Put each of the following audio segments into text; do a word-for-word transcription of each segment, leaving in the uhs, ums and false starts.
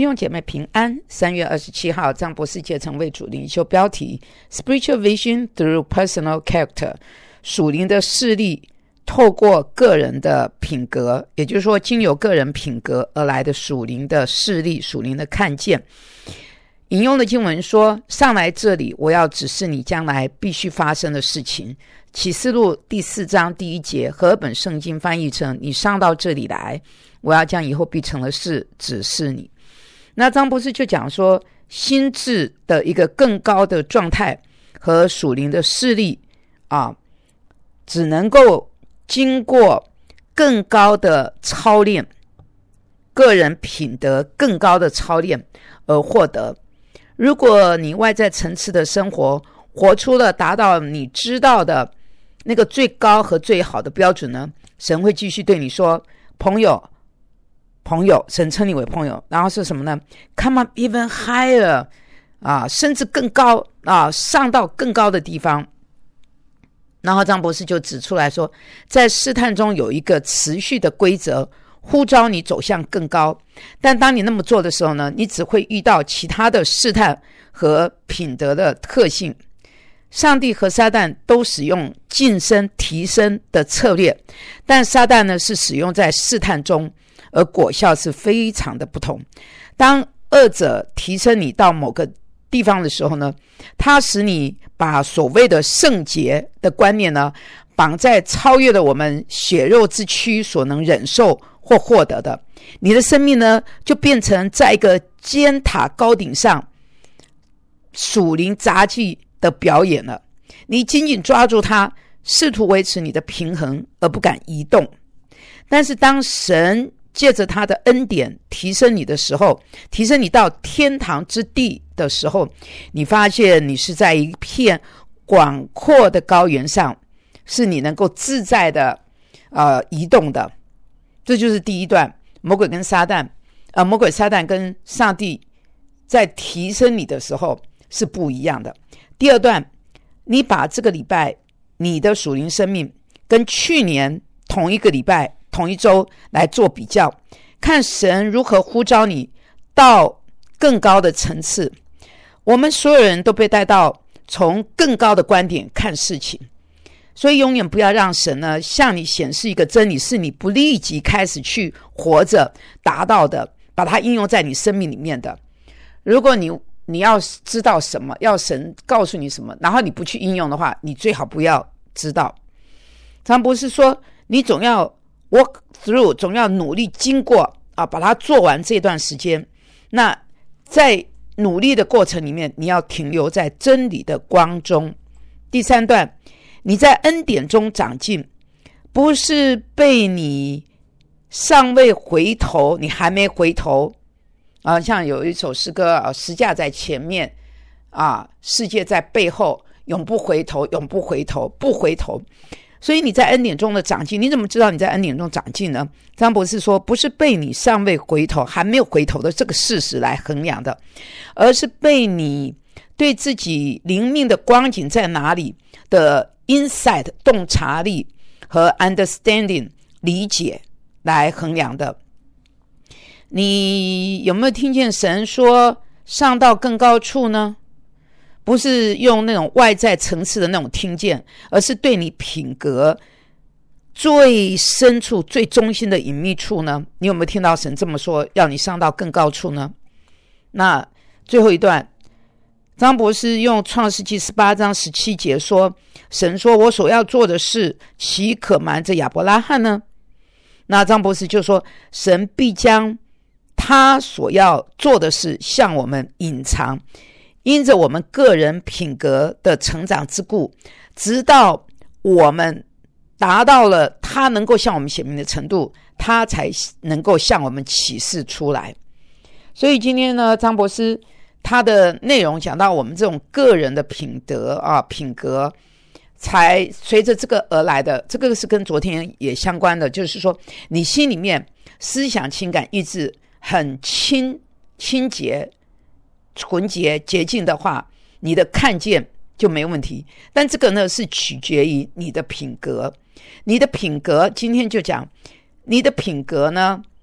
弟兄姐妹平安。三月二十七号，张博士节成为主领袖，标题 Spiritual Vision Through Personal Character， 属灵的视力透过个人的品格，也就是说经由个人品格而来的属灵的视力，属灵的看见。引用的经文说，上来这里，我要指示你将来必须发生的事情。启示录第四章第一节，和合本圣经翻译成，你上到这里来，我要将以后必成的事指示你。那张博士就讲说，心智的一个更高的状态和属灵的视力啊，只能够经过更高的操练，个人品德更高的操练而获得。如果你外在层次的生活活出了达到你知道的那个最高和最好的标准呢，神会继续对你说，朋友朋友，神称你为朋友，然后是什么呢？ Come up even higher 啊，甚至更高啊，上到更高的地方。然后张博士就指出来说，在试探中有一个持续的规则，呼召你走向更高。但当你那么做的时候呢，你只会遇到其他的试探和品德的特性。上帝和撒旦都使用晋升提升的策略，但撒旦呢是使用在试探中，而果效是非常的不同。当二者提升你到某个地方的时候呢，它使你把所谓的圣洁的观念呢，绑在超越了我们血肉之躯所能忍受或获得的。你的生命呢，就变成在一个尖塔高顶上属灵杂技的表演了。你紧紧抓住它，试图维持你的平衡而不敢移动。但是当神借着他的恩典提升你的时候，提升你到天堂之地的时候，你发现你是在一片广阔的高原上，是你能够自在的呃移动的。这就是第一段，魔鬼跟撒旦呃，魔鬼撒旦跟上帝在提升你的时候是不一样的。第二段，你把这个礼拜你的属灵生命跟去年同一个礼拜同一周来做比较，看神如何呼召你到更高的层次。我们所有人都被带到从更高的观点看事情，所以永远不要让神呢向你显示一个真理是你不立即开始去活着达到的，把它应用在你生命里面的。如果你你要知道什么，要神告诉你什么，然后你不去应用的话，你最好不要知道。常博士说，你总要 work through， 总要努力经过啊，把它做完这段时间。那在努力的过程里面，你要停留在真理的光中。第三段，你在恩典中长进，不是被你尚未回头，你还没回头啊，像有一首诗歌啊，十架在前面啊，世界在背后，永不回头，永不回头，不回头。所以你在恩典中的长进，你怎么知道你在恩典中长进呢？张博士说，不是被你尚未回头，还没有回头的这个事实来衡量的，而是被你对自己灵命的光景在哪里的 insight 洞察力和 understanding 理解来衡量的。你有没有听见神说上到更高处呢？不是用那种外在层次的那种听见，而是对你品格最深处最中心的隐秘处呢？你有没有听到神这么说，要你上到更高处呢？那最后一段，张博士用创世纪十八章十七节说，神说，我所要做的事岂可瞒着亚伯拉罕呢？那张博士就说，神必将他所要做的事向我们隐藏，因着我们个人品格的成长之故，直到我们达到了他能够向我们显明的程度，他才能够向我们启示出来。所以今天呢，张博士他的内容讲到我们这种个人的品德啊，品格才随着这个而来的，这个是跟昨天也相关的，就是说你心里面思想情感意志很清清洁纯洁洁净的话，你的看见就没问题。但这个呢是取决于你的品格，你的品格今天就讲你的品格呢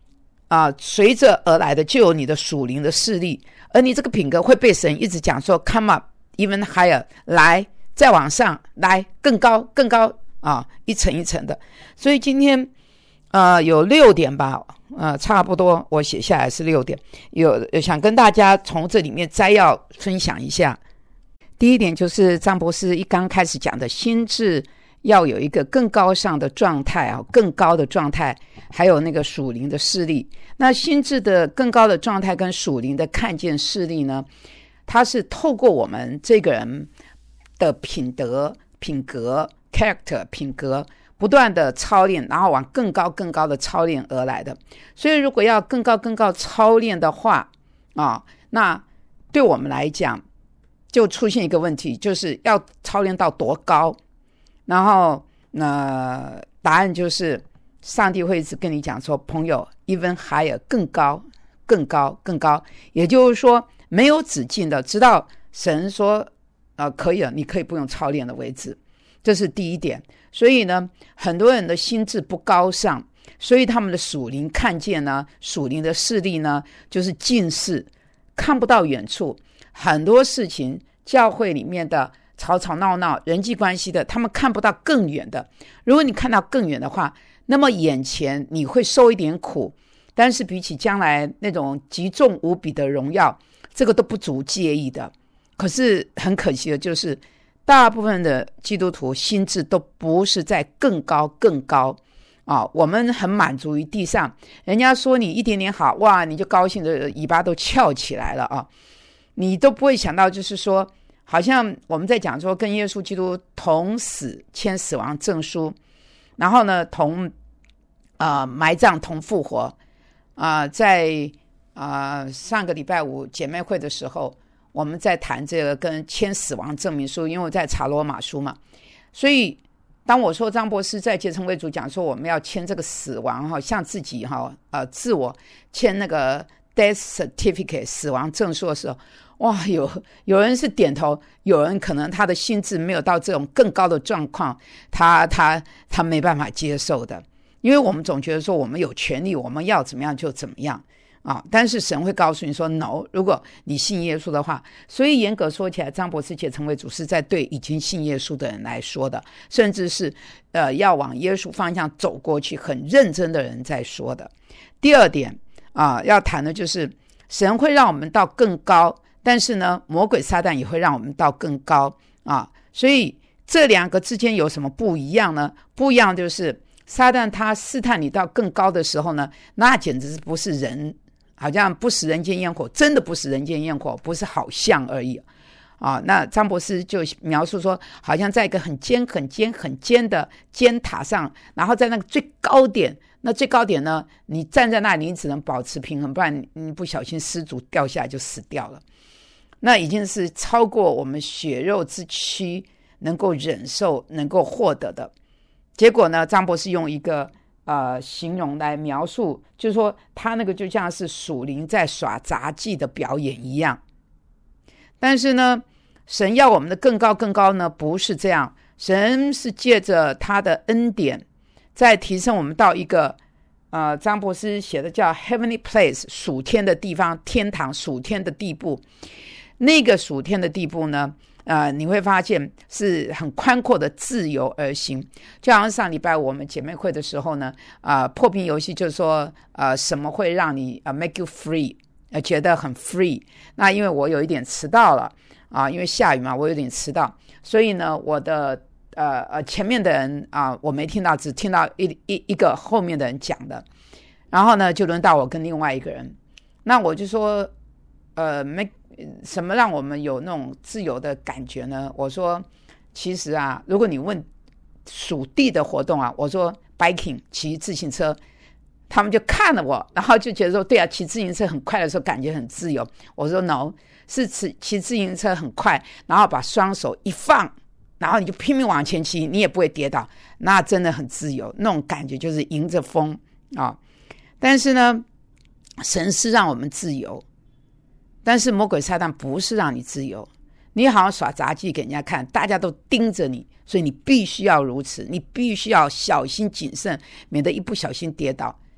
啊，随着而来的就有你的属灵的势力，而你这个品格会被神一直讲说 come up even higher， 来再往上，来更高更高啊，一层一层的。所以今天呃有六点吧，呃差不多我写下来是六点，有想跟大家从这里面摘要分享一下。第一点就是张博士一刚开始讲的心智要有一个更高尚的状态啊，更高的状态，还有那个属灵的势力。那心智的更高的状态跟属灵的看见势力呢，它是透过我们这个人的品德、品格 character 品格不断的操练，然后往更高更高的操练而来的。所以如果要更高更高操练的话啊，那对我们来讲就出现一个问题，就是要操练到多高。然后呃，答案就是上帝会一直跟你讲说，朋友 even higher 更高更高更高，也就是说没有止境的，直到神说呃可以了，你可以不用操练了为止。这是第一点。所以呢，很多人的心智不高尚，所以他们的属灵看见呢，属灵的视力呢就是近视，看不到远处。很多事情教会里面的吵吵闹闹人际关系的，他们看不到更远的。如果你看到更远的话，那么眼前你会受一点苦，但是比起将来那种极重无比的荣耀，这个都不足介意的。可是很可惜的就是大部分的基督徒心智都不是在更高更高啊，我们很满足于地上，人家说你一点点好，哇，你就高兴的尾巴都翘起来了啊！你都不会想到就是说，好像我们在讲说跟耶稣基督同死，签死亡证书，然后呢同呃埋葬同复活啊、呃，在啊、呃、上个礼拜五姐妹会的时候，我们在谈这个跟签死亡证明书，因为我在查罗马书嘛，所以当我说张博士在结成为主讲说我们要签这个死亡哈，向自己哈呃自我签那个 death certificate 死亡证书的时候，哇，有有人是点头，有人可能他的心智没有到这种更高的状况，他他他没办法接受的，因为我们总觉得说我们有权利，我们要怎么样就怎么样啊，但是神会告诉你说 no， 如果你信耶稣的话。所以严格说起来，张博士结成为主是在对已经信耶稣的人来说的，甚至是呃要往耶稣方向走过去很认真的人在说的。第二点啊，要谈的就是神会让我们到更高，但是呢魔鬼撒旦也会让我们到更高啊，所以这两个之间有什么不一样呢？不一样就是撒旦他试探你到更高的时候呢，那简直是不是人，好像不食人间烟火，真的不食人间烟火，不是好像而已啊。那张博士就描述说，好像在一个很尖很尖很尖的尖塔上，然后在那个最高点，那最高点呢，你站在那里你只能保持平衡，不然你不小心失足掉下来就死掉了。那已经是超过我们血肉之躯能够忍受能够获得的。结果呢，张博士用一个呃形容来描述，就是说他那个就像是属灵在耍杂技的表演一样。但是呢，神要我们的更高更高呢，不是这样，神是借着他的恩典在提升我们到一个呃张博士写的叫 heavenly place 属天的地方，天堂属天的地步。那个属天的地步呢，呃，你会发现是很宽阔的自由而行。就好像上礼拜我们姐妹会的时候呢，呃，破冰游戏就是说，呃，什么会让你呃 make you free， 呃，觉得很 free。那因为我有一点迟到了啊、呃，因为下雨嘛，我有点迟到，所以呢，我的呃呃前面的人啊、呃，我没听到，只听到一一一个后面的人讲的，然后呢，就轮到我跟另外一个人，那我就说，呃 ，make。什么让我们有那种自由的感觉呢？我说其实啊，如果你问属地的活动啊，我说 biking 骑自行车，他们就看了我，然后就觉得说对啊，骑自行车很快的时候感觉很自由。我说 no， 是骑自行车很快，然后把双手一放，然后你就拼命往前骑，你也不会跌倒，那真的很自由，那种感觉就是迎着风啊。但是呢，神是让我们自由，但是魔鬼撒旦不是让你自由，你好像耍杂技给人家看，大家都盯着你，所以你必须要如此，你必须要小心谨慎，免得一不小心跌倒。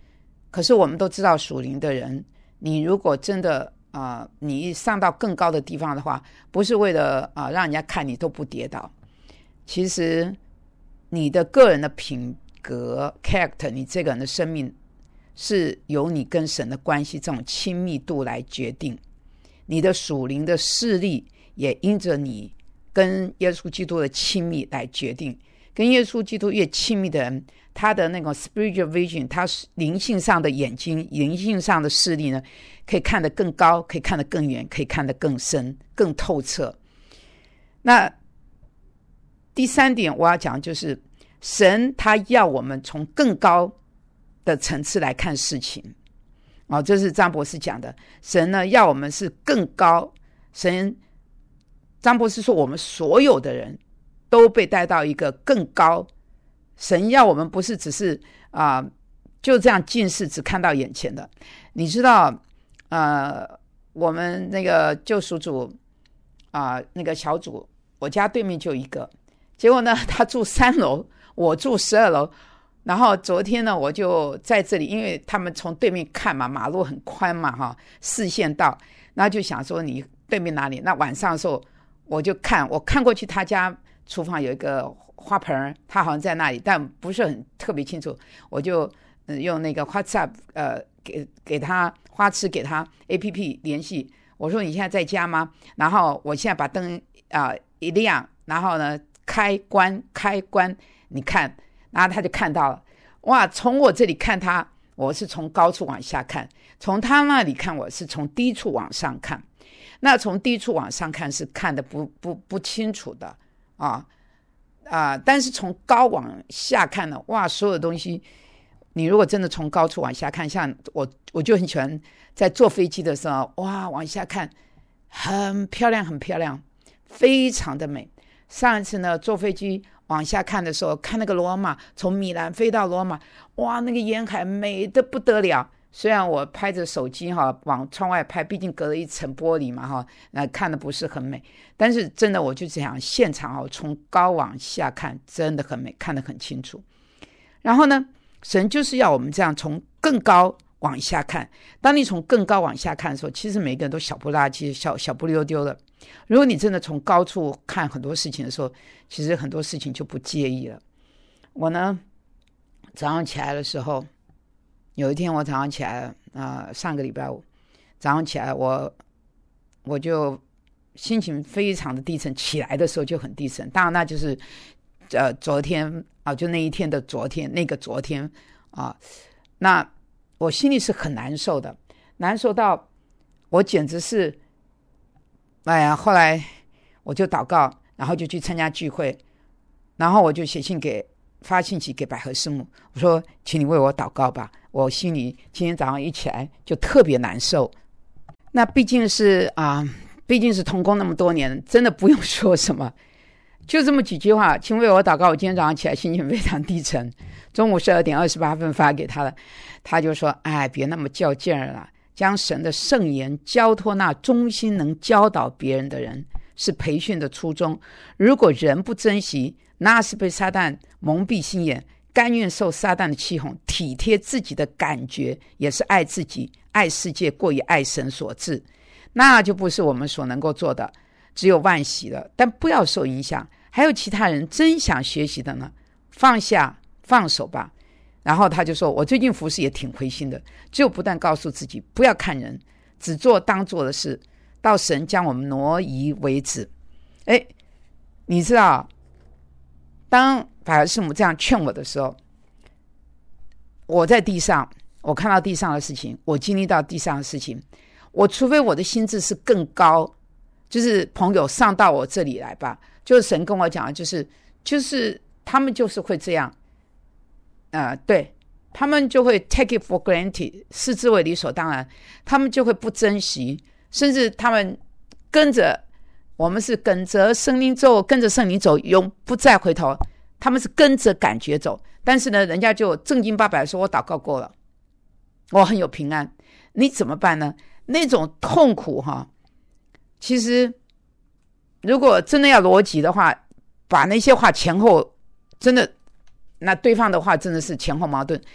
可是我们都知道属灵的人，你如果真的啊、呃，你上到更高的地方的话，不是为了啊、呃、让人家看你都不跌倒，其实你的个人的品格 character， 你这个人的生命是由你跟神的关系这种亲密度来决定，你的属灵的势力也因着你跟耶稣基督的亲密来决定。跟耶稣基督越亲密的人，他的那个 spiritual vision， 他灵性上的眼睛，灵性上的视力呢，可以看得更高，可以看得更远，可以看得更深，更透彻。那第三点我要讲就是神他要我们从更高的层次来看事情、哦、这是张博士讲的。神呢要我们是更高，神张博士说我们所有的人都被带到一个更高，神要我们不是只是啊、呃、就这样近视只看到眼前的。你知道呃我们那个救赎组啊、呃、那个小组，我家对面就一个，结果呢他住三楼，我住十二楼，然后昨天呢我就在这里，因为他们从对面看嘛，马路很宽嘛哈，视线道，然后就想说你对面哪里，那晚上的时候我就看，我看过去他家厨房有一个花盆，他好像在那里，但不是很特别清楚，我就、呃、用那个 WhatsApp 呃给给他花痴给他 A P P 联系，我说你现在在家吗？然后我现在把灯啊、呃、一亮，然后呢开关开关，你看，然后他就看到了，哇！从我这里看他，我是从高处往下看；从他那里看，我是从低处往上看。那从低处往上看是看得不不不清楚的啊啊！但是从高往下看呢，哇！所有东西，你如果真的从高处往下看，像我我就很喜欢在坐飞机的时候，哇，往下看，很漂亮，很漂亮，非常的美。上一次呢，坐飞机往下看的时候，看那个罗马，从米兰飞到罗马，哇，那个沿海美得不得了。虽然我拍着手机哈，往窗外拍，毕竟隔了一层玻璃嘛哈，那看的不是很美，但是真的我就这样现场哈，从高往下看，真的很美，看得很清楚。然后呢，神就是要我们这样从更高往下看。当你从更高往下看的时候，其实每个人都小不拉几，小小不溜丢的。如果你真的从高处看很多事情的时候，其实很多事情就不介意了。我呢，早上起来的时候，有一天我早上起来啊、呃，上个礼拜五早上起来，我我就心情非常的低沉，起来的时候就很低沉。当然那就是呃昨天啊，就那一天的昨天，那个昨天啊，那我心里是很难受的，难受到我简直是。哎呀，后来我就祷告，然后就去参加聚会，然后我就写信给发信息给百合师母，我说请你为我祷告吧，我心里今天早上一起来就特别难受。那毕竟是啊、呃，毕竟是同工那么多年，真的不用说什么，就这么几句话，请为我祷告。我今天早上起来心情非常低沉，中午十二点二十八分发给他了，他就说哎，别那么较劲儿了，将神的圣言交托那忠心能教导别人的人，是培训的初衷。如果人不珍惜，那是被撒旦蒙蔽心眼，甘愿受撒旦的欺哄，体贴自己的感觉，也是爱自己爱世界过于爱神所致，那就不是我们所能够做的，只有惋惜了。但不要受影响，还有其他人真想学习的呢，放下放手吧。然后他就说，我最近服事也挺灰心的，只有不断告诉自己不要看人，只做当做的事，到神将我们挪移为止。哎，你知道当百合师母这样劝我的时候，我在地上，我看到地上的事情，我经历到地上的事情，我除非我的心智是更高，就是朋友上到我这里来吧，就是神跟我讲的，就是就是他们就是会这样呃，对，他们就会 take it for granted， 视之为理所当然，他们就会不珍惜，甚至他们跟着我们是跟着圣灵走，跟着圣灵走，永不再回头，他们是跟着感觉走。但是呢，人家就正经八百说，我祷告过了，我很有平安，你怎么办呢？那种痛苦哈，其实如果真的要逻辑的话，把那些话前后真的，那对方的话真的是前后矛盾，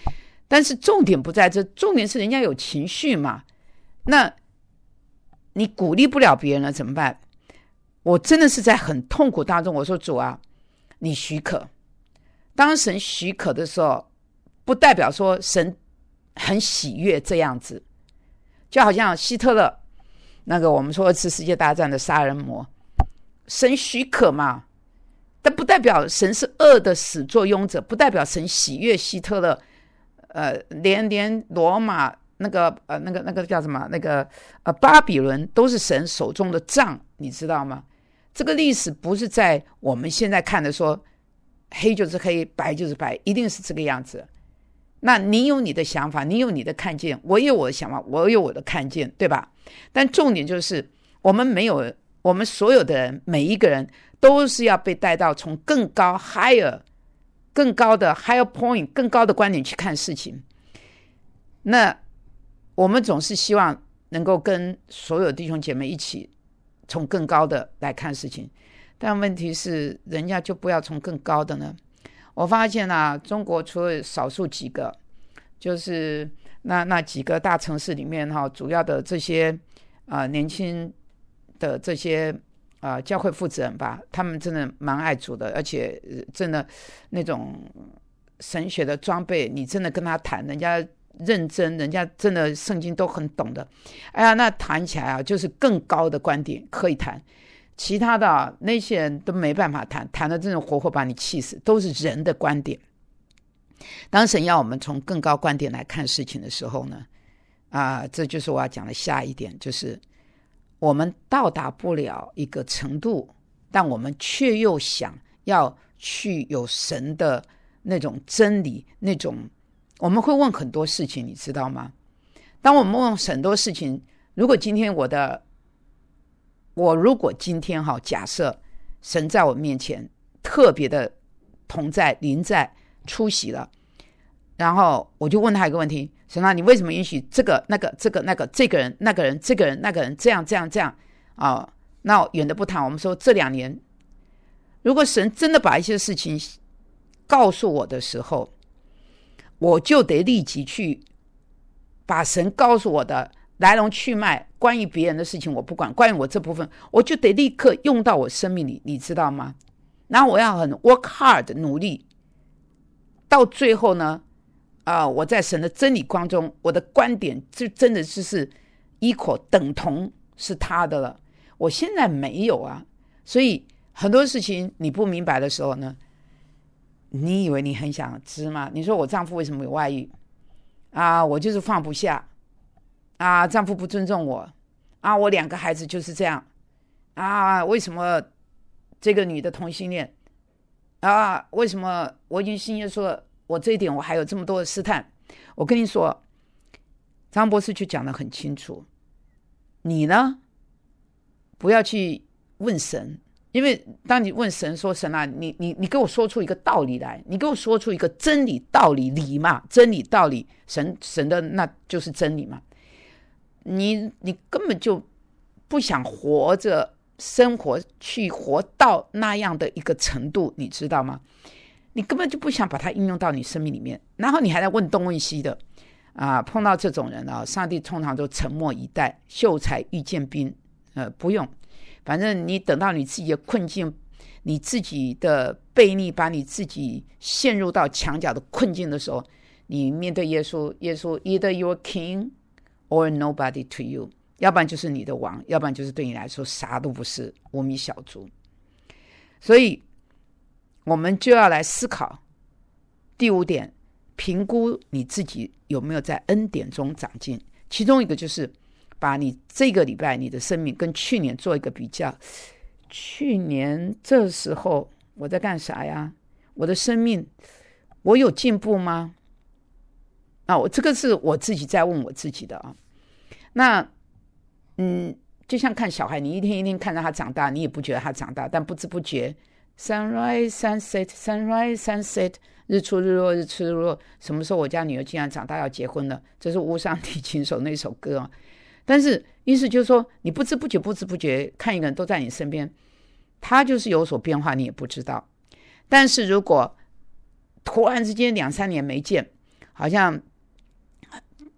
但是重点不在这，重点是人家有情绪嘛。那你鼓励不了别人了怎么办？我真的是在很痛苦当中，我说主啊，你许可。当神许可的时候，不代表说神很喜悦这样子。就好像希特勒那个我们说二次世界大战的杀人魔，神许可嘛，但不代表神是恶的始作俑者，不代表神喜悦希特勒。呃，连连罗马那个呃那个那个叫什么那个呃巴比伦都是神手中的杖，你知道吗？这个历史不是在我们现在看的说黑就是黑，白就是白，一定是这个样子。那你有你的想法，你有你的看见，我有我的想法，我有我的看见，对吧？但重点就是我们没有，我们所有的人每一个人都是要被带到从更高 higher 更高的 higher point 更高的观点去看事情。那我们总是希望能够跟所有弟兄姐妹一起从更高的来看事情，但问题是人家就不要从更高的呢。我发现啊，中国除了少数几个，就是那那几个大城市里面哈，主要的这些啊、呃、年轻的这些啊、呃、教会负责人吧，他们真的蛮爱主的，而且真的那种神学的装备，你真的跟他谈，人家认真，人家真的圣经都很懂的。哎呀，那谈起来啊，就是更高的观点可以谈。其他的、啊、那些人都没办法谈，谈的真的活活把你气死，都是人的观点。当神要我们从更高观点来看事情的时候呢，啊，这就是我要讲的下一点，就是我们到达不了一个程度，但我们却又想要去有神的那种真理，那种我们会问很多事情，你知道吗？当我们问很多事情，如果今天我的我如果今天哈，假设神在我面前特别的同在临在出席了，然后我就问他一个问题，神啊，你为什么允许这个那个这个那个这个人那个人这个人那个人这样这样这样啊、哦？那远的不谈，我们说这两年，如果神真的把一些事情告诉我的时候，我就得立即去把神告诉我的来龙去脉，关于别人的事情我不管，关于我这部分我就得立刻用到我生命里，你知道吗？然后我要很 work hard 努力，到最后呢，啊、呃，我在神的真理光中，我的观点就真的就是 equal 等同是他的了。我现在没有啊，所以很多事情你不明白的时候呢，你以为你很想知吗？你说我丈夫为什么有外遇啊？我就是放不下啊，丈夫不尊重我啊，我两个孩子就是这样啊，为什么这个女的同性恋啊？为什么我已经信耶稣了，我这一点我还有这么多的试探？我跟你说，张博士就讲得很清楚，你呢不要去问神，因为当你问神说神啊，你你你给我说出一个道理来，你给我说出一个真理道理理嘛，真理道理，神神的那就是真理嘛。你你根本就不想活着生活去活到那样的一个程度，你知道吗？你根本就不想把它应用到你生命里面，然后你还在问东问西的啊！碰到这种人啊，上帝通常都沉默以待，秀才遇见兵，呃，不用，反正你等到你自己的困境，你自己的悖逆把你自己陷入到墙角的困境的时候，你面对耶稣，耶稣 either you're king or nobody to you， 要不然就是你的王，要不然就是对你来说啥都不是，无名小卒。所以我们就要来思考第五点，评估你自己有没有在恩典中长进。其中一个就是把你这个礼拜你的生命跟去年做一个比较，去年这时候我在干啥呀？我的生命我有进步吗？啊，我这个是我自己在问我自己的啊。那嗯，就像看小孩，你一天一天看着他长大，你也不觉得他长大，但不知不觉 sunrise sunset sunrise sunset 日出日落日出日落，什么时候我家女儿竟然长大要结婚了？这是乌上提琴手那首歌啊。但是意思就是说，你不知不觉不知不觉看一个人都在你身边，他就是有所变化，你也不知道。但是如果突然之间两三年没见，好像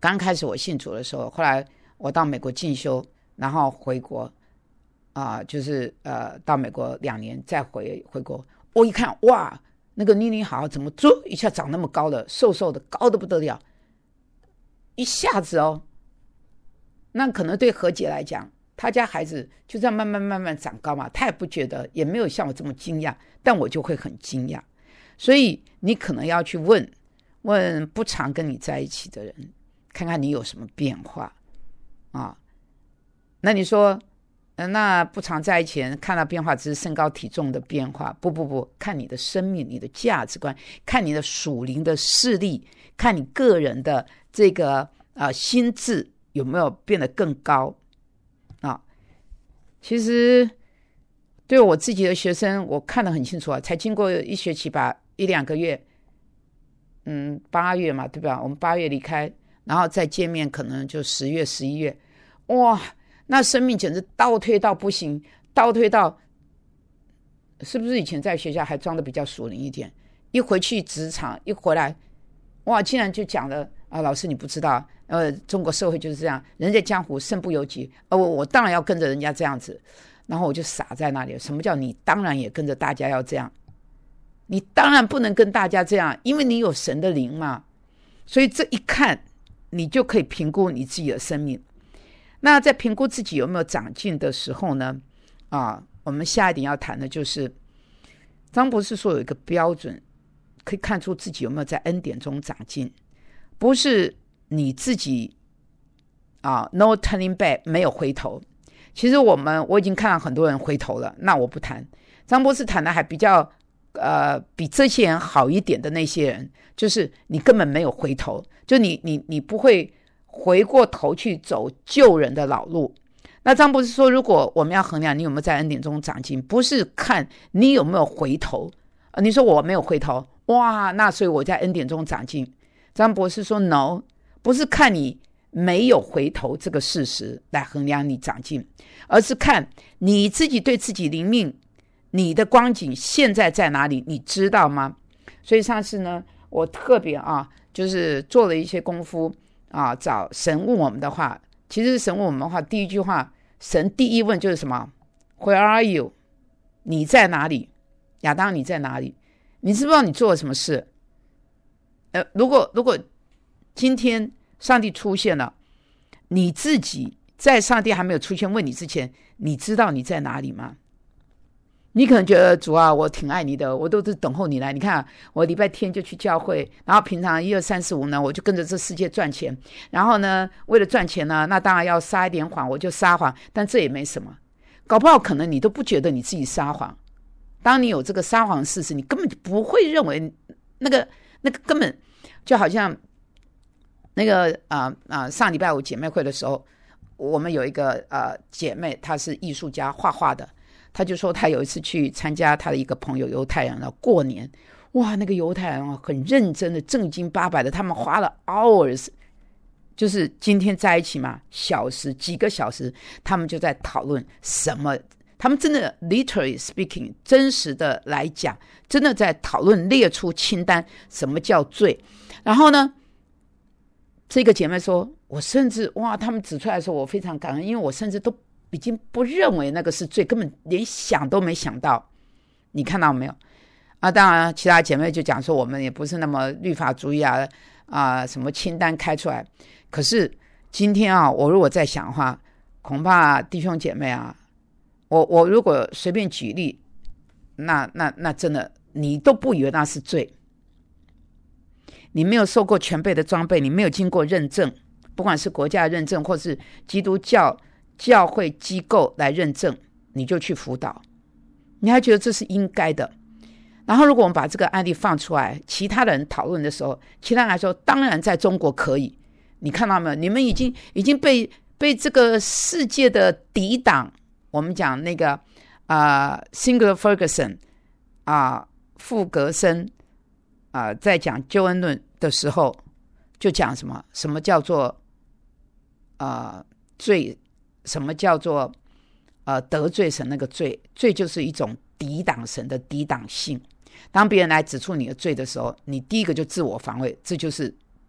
刚开始我信主的时候，后来我到美国进修，然后回国啊、呃，就是呃到美国两年再回回国，我一看哇，那个妮妮好怎么就一下长那么高了，瘦瘦的，高的不得了，一下子哦。那可能对何姐来讲，她家孩子就这样慢慢慢慢长高嘛，她也不觉得，也没有像我这么惊讶，但我就会很惊讶。所以你可能要去问问不常跟你在一起的人，看看你有什么变化啊。那你说那不常在一起人看到变化只是身高体重的变化，不不不，看你的生命，你的价值观，看你的属灵的视力，看你个人的这个呃心智有没有变得更高啊。其实对我自己的学生我看得很清楚啊，才经过一学期吧，一两个月，嗯，八月嘛，对吧？我们八月离开，然后再见面可能就十月十一月，哇，那生命简直倒退到不行，倒退到是不是以前在学校还装的比较属灵一点，一回去职场一回来，哇，竟然就讲了啊，老师你不知道，呃，中国社会就是这样，人在江湖身不由己，呃，我我当然要跟着人家这样子，然后我就傻在那里。什么叫你当然也跟着大家要这样？你当然不能跟大家这样，因为你有神的灵嘛。所以这一看，你就可以评估你自己的生命。那在评估自己有没有长进的时候呢，啊，我们下一点要谈的就是，张博士说有一个标准，可以看出自己有没有在恩典中长进，不是你自己啊 ，no turning back， 没有回头。其实我们我已经看到很多人回头了，那我不谈。张博士谈的还比较呃比这些人好一点的那些人，就是你根本没有回头，就你你你不会回过头去走救人的老路。那张博士说，如果我们要衡量你有没有在恩典中长进，不是看你有没有回头。呃、你说我没有回头，哇，那所以我在恩典中长进。张博士说 no， 不是看你没有回头这个事实来衡量你长进，而是看你自己对自己灵命，你的光景现在在哪里，你知道吗？所以上次呢，我特别啊，就是做了一些功夫啊，找神问我们的话，其实神问我们的话，第一句话，神第一问就是什么 ？Where are you？ 你在哪里？亚当，你在哪里？你知不知道你做了什么事？呃，如果如果今天上帝出现了，你自己在上帝还没有出现问你之前，你知道你在哪里吗？你可能觉得主啊，我挺爱你的，我都是等候你来。你看我礼拜天就去教会，然后平常一二三四五呢，我就跟着这世界赚钱。然后呢，为了赚钱呢，那当然要撒一点谎，我就撒谎。但这也没什么，搞不好可能你都不觉得你自己撒谎。当你有这个撒谎事实，你根本就不会认为那个那个根本就好像那个啊啊、呃呃，上礼拜五姐妹会的时候，我们有一个呃姐妹，她是艺术家，画画的。他就说他有一次去参加他的一个朋友犹太人了过年，哇，那个犹太人啊很认真的正经八百的，他们花了 hours， 就是今天在一起嘛，小时几个小时，他们就在讨论什么，他们真的 literally speaking 真实的来讲，真的在讨论列出清单什么叫罪。然后呢，这个姐妹说，我甚至哇，他们指出来的时候我非常感恩，因为我甚至都已经不认为那个是罪，根本连想都没想到。你看到没有啊？当然其他姐妹就讲说我们也不是那么律法主义啊啊，什么清单开出来。可是今天啊，我如果再想的话，恐怕弟兄姐妹啊，我我如果随便举例，那那那真的你都不以为那是罪。你没有受过全备的装备，你没有经过认证，不管是国家认证或是基督教教会机构来认证，你就去辅导，你还觉得这是应该的。然后如果我们把这个案例放出来，其他人讨论的时候，其他人来说当然在中国可以。你看到没有？你们已经已经被被这个世界的敌党，我们讲那个啊、呃、Singer Ferguson 啊、呃、傅格森啊、呃，在讲救恩论的时候，就讲什么什么叫做啊、呃、罪。什么叫做呃得罪神？那个罪，罪就是一种抵挡神的抵挡性。当别人来指出你的罪的时候，你第一个就自我防卫，这就是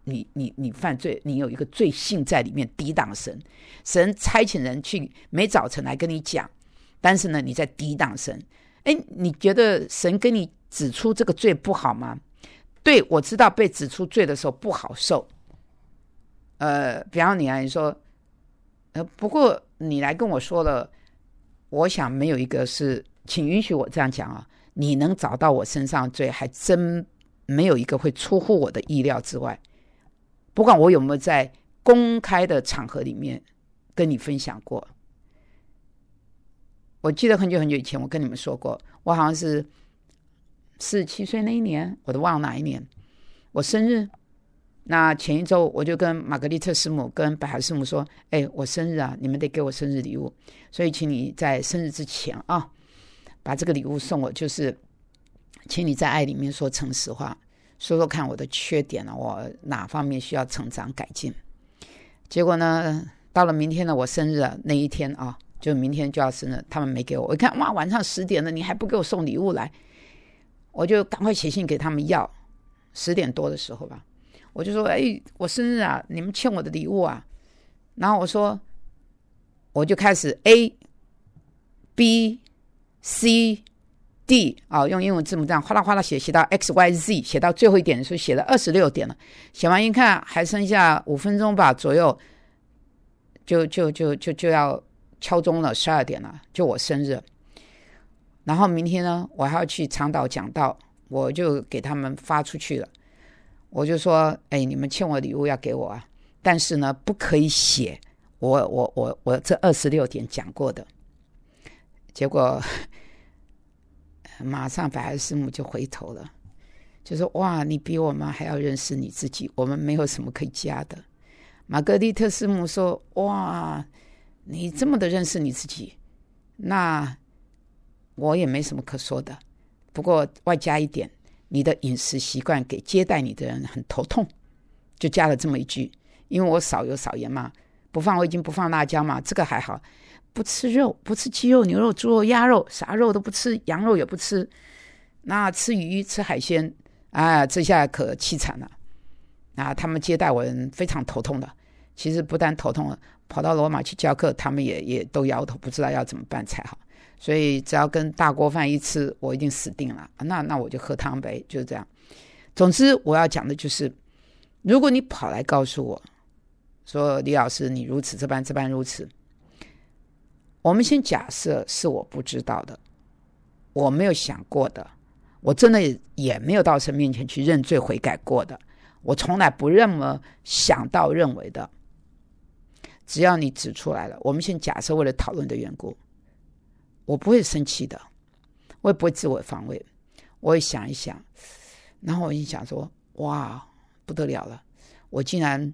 你你你犯罪，你有一个罪性在里面抵挡神，神差遣人去每早晨来跟你讲，但是呢你在抵挡神。哎，你觉得神跟你指出这个罪不好吗？对，我知道被指出罪的时候不好受。呃，比方你来说，呃，不过你来跟我说了，我想没有一个是，请允许我这样讲啊，你能找到我身上的罪，还真没有一个会出乎我的意料之外。不管我有没有在公开的场合里面跟你分享过，我记得很久很久以前我跟你们说过，我好像是四十七岁那一年，我都忘了哪一年，我生日，那前一周我就跟玛格丽特师母跟百合师母说，哎，我生日啊，你们得给我生日礼物，所以请你在生日之前啊，把这个礼物送我，就是请你在爱里面说诚实话，说说看我的缺点啊，我哪方面需要成长改进。结果呢，到了明天呢，我生日啊那一天啊，就明天就要生日，他们没给我。我一看，哇，晚上十点了，你还不给我送礼物来，我就赶快写信给他们要。十点多的时候吧，我就说，哎，我生日啊，你们欠我的礼物啊。然后我说，我就开始 A B C D 啊、哦，用英文字母这样哗啦哗啦写，写到 X Y Z， 写到最后一点，所以写了二十六点了。写完一看还剩下五分钟吧左右，就就就就就要敲钟了，十二点了，就我生日。然后明天呢，我还要去长岛讲道，我就给他们发出去了。我就说，哎，你们欠我礼物要给我啊，但是呢，不可以写我我我我这二十六点讲过的。结果马上百合师母就回头了，就说，哇，你比我们还要认识你自己，我们没有什么可以加的。玛格丽特师母说，哇，你这么的认识你自己，那我也没什么可说的，不过外加一点，你的饮食习惯给接待你的人很头痛，就加了这么一句。因为我少油少盐嘛，不放味精不放辣椒嘛，这个还好。不吃肉，不吃鸡肉牛肉猪肉鸭肉，啥肉都不吃，羊肉也不吃，那吃鱼吃海鲜啊，这下可凄惨了啊！他们接待我人非常头痛的，其实不但头痛了，跑到罗马去教课，他们也也都摇头，不知道要怎么办才好。所以只要跟大锅饭一吃，我一定死定了。那那我就喝汤呗，就是这样。总之我要讲的就是，如果你跑来告诉我说，李老师你如此这般这般如此，我们先假设是我不知道的，我没有想过的，我真的也没有到神面前去认罪悔改过的，我从来不这么想到认为的。只要你指出来了，我们先假设为了讨论的缘故，我不会生气的，我也不会自我防卫，我会想一想，然后我就想说，哇，不得了了，我竟然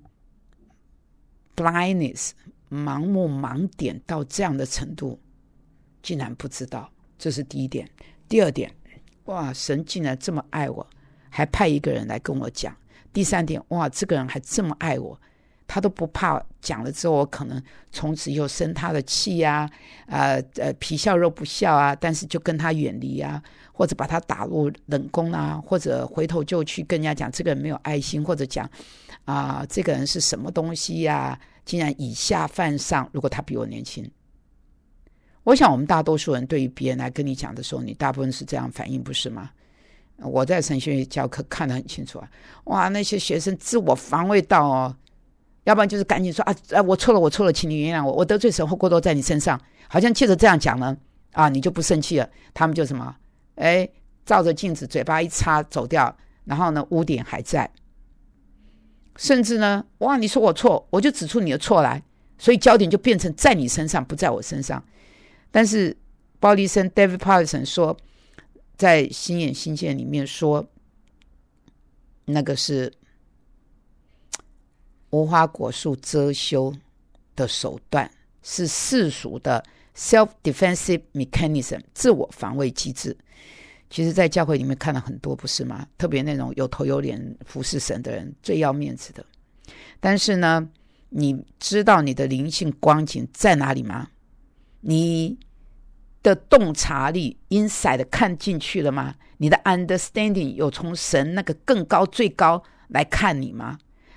blindness 盲目盲点到这样的程度，竟然不知道，这是第一点。第二点，哇，神竟然这么爱我，还派一个人来跟我讲。第三点，哇，这个人还这么爱我，他都不怕讲了之后我可能从此以后生他的气啊，呃呃皮笑肉不笑啊，但是就跟他远离啊，或者把他打入冷宫啊，或者回头就去跟人家讲这个人没有爱心，或者讲啊、呃、这个人是什么东西呀、啊，竟然以下犯上。如果他比我年轻，我想我们大多数人对于别人来跟你讲的时候，你大部分是这样反应，不是吗？我在神学院教课看得很清楚啊，哇，那些学生自我防卫到哦，要不然就是赶紧说啊啊，我错了，我错了，请你原谅我，我得罪神后果都在你身上，好像借着这样讲呢，啊，你就不生气了。他们就什么，哎，照着镜子，嘴巴一擦走掉，然后呢，污点还在。甚至呢，哇，你说我错，我就指出你的错来，所以焦点就变成在你身上，不在我身上。但是鲍利森 David Powlison 说，在心眼心见里面说，那个是无花果树遮羞的手段，是世俗的 self-defensive mechanism 自我防卫机制。其实在教会里面看了很多，不是吗？特别那种有头有脸服侍神的人最要面子的。但是呢，你知道你的灵性光景在哪里吗？你的洞察力 insight 看进去了吗？你的 understanding 有从神那个更高最高来看你吗？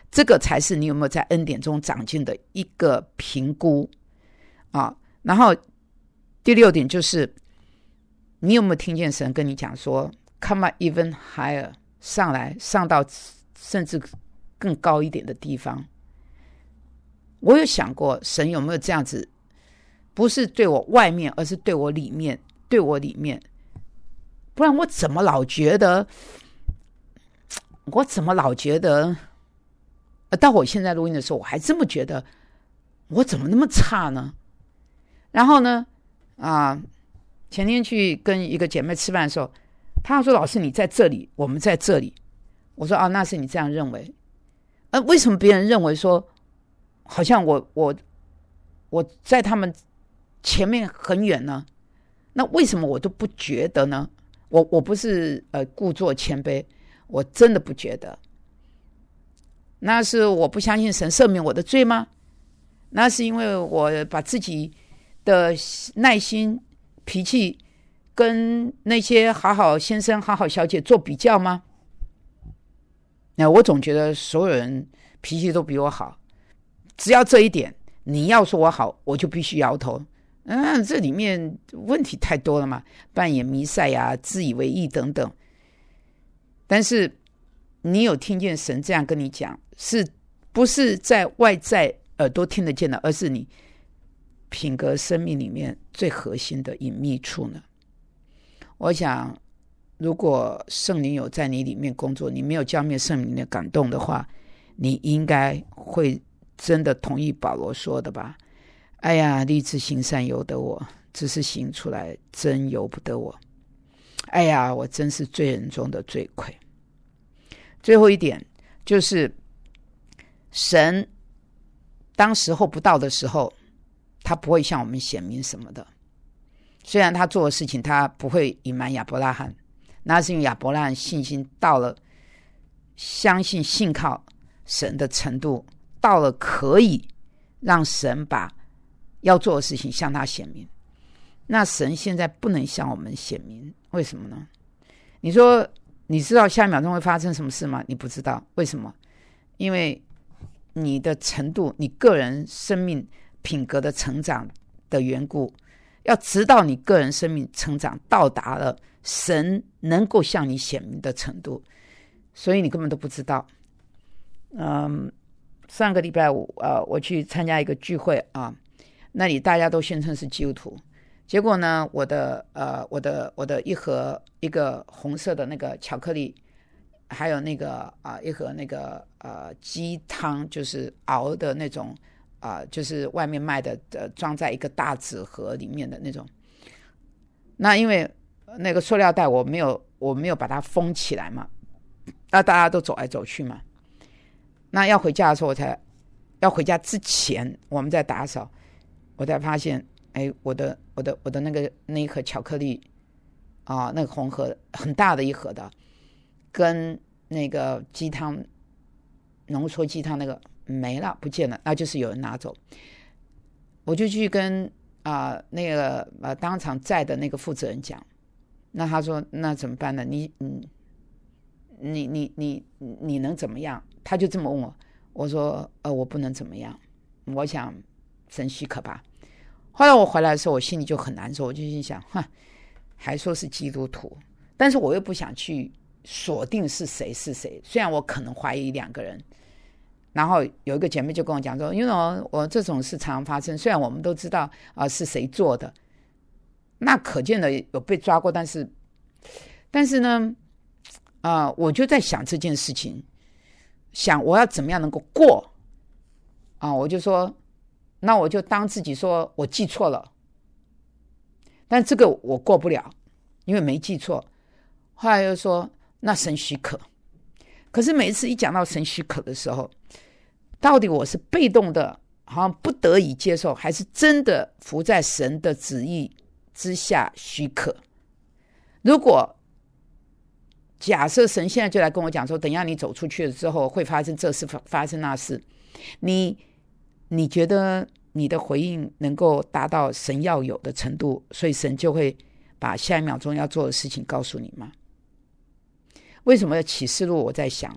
这个才是你有没有在恩典中长进的一个评估啊。然后第六点就是你有没有听见神跟你讲说 come up even higher， 上来，上到甚至更高一点的地方。我有想过神有没有这样子，不是对我外面，而是对我里面，对我里面。不然我怎么老觉得我怎么老觉得到我现在录音的时候我还这么觉得我怎么那么差呢？然后呢啊，前天去跟一个姐妹吃饭的时候，她说老师你在这里，我们在这里。我说啊，那是你这样认为。呃，为什么别人认为说好像我我我在他们前面很远呢？那为什么我都不觉得呢？我我不是呃故作谦卑，我真的不觉得。那是我不相信神赦免我的罪吗？那是因为我把自己的耐心脾气跟那些好好先生好好小姐做比较吗？那我总觉得所有人脾气都比我好，只要这一点你要说我好，我就必须摇头。嗯，这里面问题太多了嘛，扮演弥赛亚、自以为义等等。但是你有听见神这样跟你讲，是不是在外在耳朵听得见的，而是你品格生命里面最核心的隐秘处呢？我想如果圣灵有在你里面工作，你没有浇灭圣灵的感动的话，你应该会真的同意保罗说的吧，哎呀，立志行善由得我，只是行出来真由不得我。哎呀，我真是罪人中的罪魁。最后一点就是神当时候不到的时候，他不会向我们显明什么的。虽然他做的事情他不会隐瞒亚伯拉罕，那是因为亚伯拉罕信心到了相信信靠神的程度，到了可以让神把要做的事情向他显明。那神现在不能向我们显明，为什么呢？你说你知道下一秒钟会发生什么事吗？你不知道。为什么？因为你的程度，你个人生命品格的成长的缘故，要直到你个人生命成长到达了神能够向你显明的程度，所以你根本都不知道。嗯，上个礼拜五呃，我去参加一个聚会啊，那里大家都宣称是基督徒，结果呢，我的呃，我的我的一盒一个红色的那个巧克力，还有那个啊、呃、一盒那个呃鸡汤，就是熬的那种啊、呃，就是外面卖的呃装在一个大纸盒里面的那种。那因为那个塑料袋我没有我没有把它封起来嘛，那大家都走来走去嘛。那要回家的时候，我才要回家之前，我们在打扫，我才发现，哎，我的我的我的那个那一盒巧克力啊，那个红盒很大的一盒的，跟那个鸡汤浓缩鸡汤那个没了，不见了，那就是有人拿走。我就去跟啊、呃、那个呃当场在的那个负责人讲，那他说那怎么办呢？你你你你你你能怎么样？他就这么问我，我说呃我不能怎么样，我想神许可吧。后来我回来的时候，我心里就很难受，我就心想，哼，还说是基督徒，但是我又不想去锁定是谁是谁，虽然我可能怀疑两个人。然后有一个姐妹就跟我讲说，因为我这种事常常发生，虽然我们都知道啊、呃、是谁做的，那可见的有被抓过，但是但是呢啊、呃、我就在想这件事情，想我要怎么样能够过啊、呃、我就说那我就当自己说我记错了，但这个我过不了，因为没记错。后来又说那神许可，可是每一次一讲到神许可的时候，到底我是被动的好像不得已接受，还是真的服在神的旨意之下许可？如果假设神现在就来跟我讲说，等一下你走出去了之后会发生这事发生那事，你你觉得你的回应能够达到神要有的程度，所以神就会把下一秒钟要做的事情告诉你吗？为什么启示录我在想啊、哦，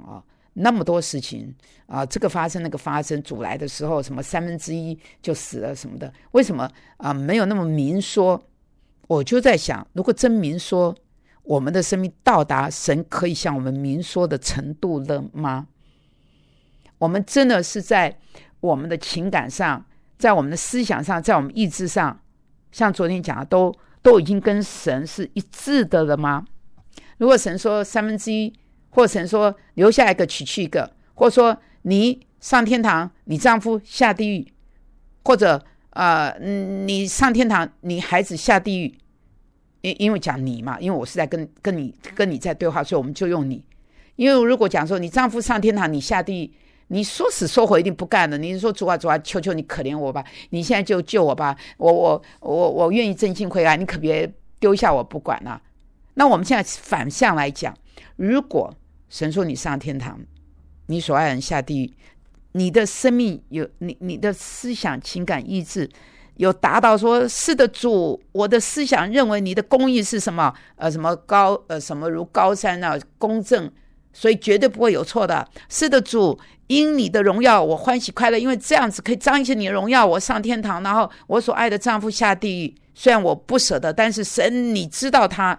那么多事情啊、呃，这个发生那个发生，主来的时候什么三分之一就死了什么的，为什么啊、呃、没有那么明说？我就在想，如果真明说，我们的生命到达神可以向我们明说的程度了吗？我们真的是在我们的情感上，在我们的思想上，在我们意志上，像昨天讲的，都都已经跟神是一致的了吗？如果神说三分之一，或神说留下一个取去一个，或者说你上天堂，你丈夫下地狱，或者呃你上天堂，你孩子下地狱，因因为讲你嘛，因为我是在跟跟你跟你在对话，所以我们就用你。因为如果讲说你丈夫上天堂，你下地狱，你说死说活一定不干的。你说主啊主啊，求求你可怜我吧，你现在就救我吧，我我我我愿意真心悔改，你可别丢下我不管啊。那我们现在反向来讲，如果神说你上天堂，你所爱人下地狱，你的生命有你你的思想情感意志有达到说是的主，我的思想认为你的公义是什么呃什么高呃什么如高山啊公正，所以绝对不会有错的。是的主，因你的荣耀我欢喜快乐，因为这样子可以彰显你的荣耀，我上天堂，然后我所爱的丈夫下地狱，虽然我不舍得，但是神你知道他，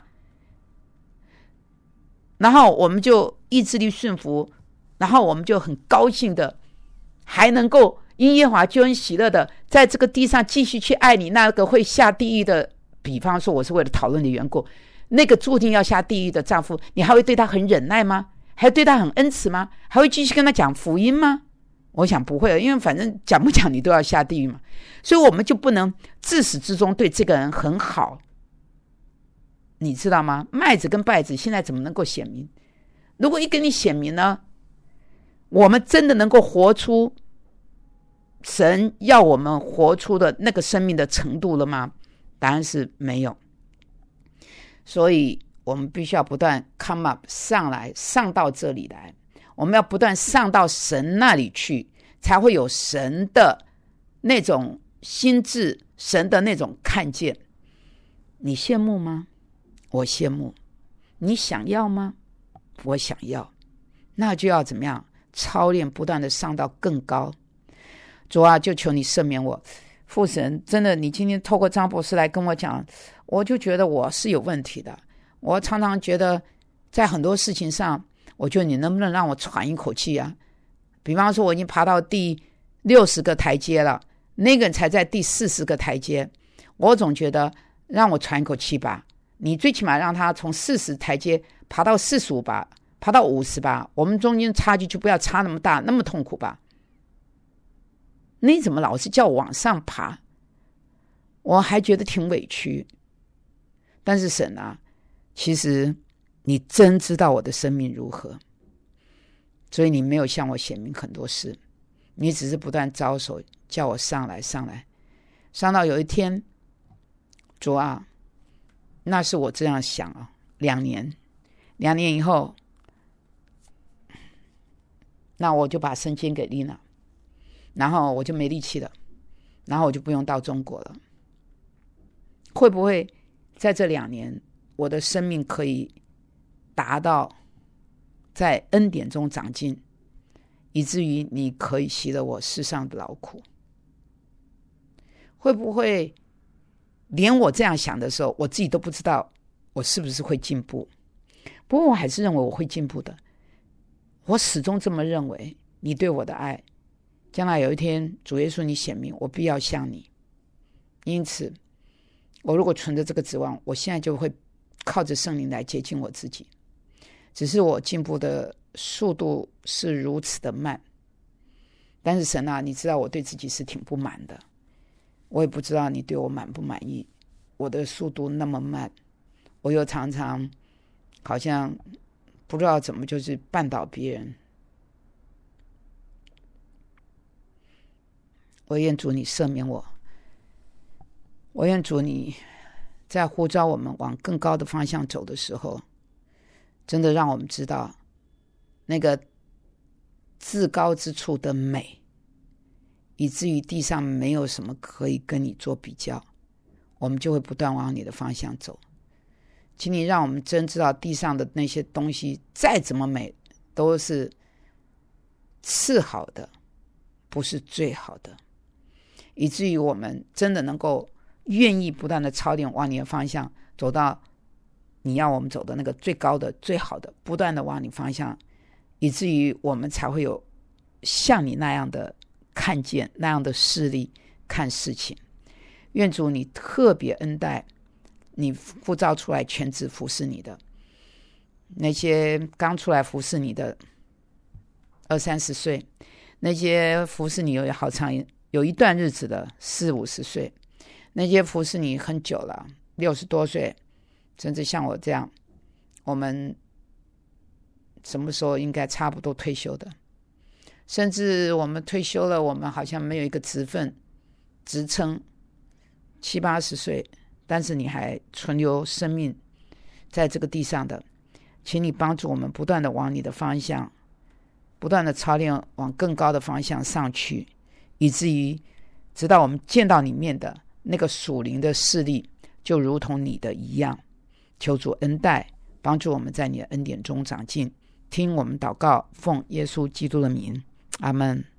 然后我们就意志力顺服，然后我们就很高兴的还能够因耶和华救恩喜乐的在这个地上继续去爱你那个会下地狱的，比方说我是为了讨论的缘故，那个注定要下地狱的丈夫，你还会对他很忍耐吗？还对他很恩慈吗？还会继续跟他讲福音吗？我想不会，因为反正讲不讲你都要下地狱嘛。所以我们就不能自始至终对这个人很好，你知道吗？麦子跟稗子现在怎么能够显明？如果一给你显明呢，我们真的能够活出神要我们活出的那个生命的程度了吗？答案是没有。所以我们必须要不断 come up 上来，上到这里来，我们要不断上到神那里去，才会有神的那种心智，神的那种看见。你羡慕吗？我羡慕。你想要吗？我想要。那就要怎么样操练，不断的上到更高。主啊，就求你赦免我。父神，真的，你今天透过张博士来跟我讲，我就觉得我是有问题的。我常常觉得在很多事情上，我觉得你能不能让我喘一口气啊？比方说我已经爬到第六十个台阶了，那个人才在第四十个台阶，我总觉得让我喘一口气吧，你最起码让他从四十台阶爬到四十五吧，爬到五十吧，我们中间差距就不要差那么大，那么痛苦吧。你怎么老是叫我往上爬？我还觉得挺委屈。但是神啊，其实你真知道我的生命如何，所以你没有向我显明很多事，你只是不断招手叫我上来上来，上到有一天，主啊，那是我这样想啊，两年两年以后，那我就把圣经给丽娜，然后我就没力气了，然后我就不用到中国了。会不会在这两年我的生命可以达到在恩典中长进，以至于你可以息了我世上的劳苦？会不会连我这样想的时候，我自己都不知道我是不是会进步？不过我还是认为我会进步的，我始终这么认为。你对我的爱，将来有一天主耶稣你显明，我必要像你。因此我如果存着这个指望，我现在就会靠着圣灵来接近我自己，只是我进步的速度是如此的慢。但是神啊，你知道我对自己是挺不满的，我也不知道你对我满不满意，我的速度那么慢，我又常常好像不知道怎么就是绊倒别人。我愿主你赦免我，我愿主你在呼召我们往更高的方向走的时候，真的让我们知道那个至高之处的美，以至于地上没有什么可以跟你做比较，我们就会不断往你的方向走。请你让我们真知道地上的那些东西再怎么美，都是次好的，不是最好的，以至于我们真的能够愿意不断的操练，往你的方向走到你要我们走的那个最高的最好的，不断的往你方向，以至于我们才会有像你那样的看见，那样的视力看事情。愿主你特别恩待你呼召出来全职服侍你的那些刚出来服侍你的二三十岁，那些服侍你有好长有一段日子的四五十岁，那些服侍你很久了六十多岁，甚至像我这样，我们什么时候应该差不多退休的，甚至我们退休了，我们好像没有一个职分职称，七八十岁，但是你还存留生命在这个地上的，请你帮助我们不断的往你的方向，不断的操练往更高的方向上去，以至于直到我们见到里面的那个属灵的势力就如同你的一样。求主恩待，帮助我们在你的恩典中长进。听我们祷告，奉耶稣基督的名，阿们。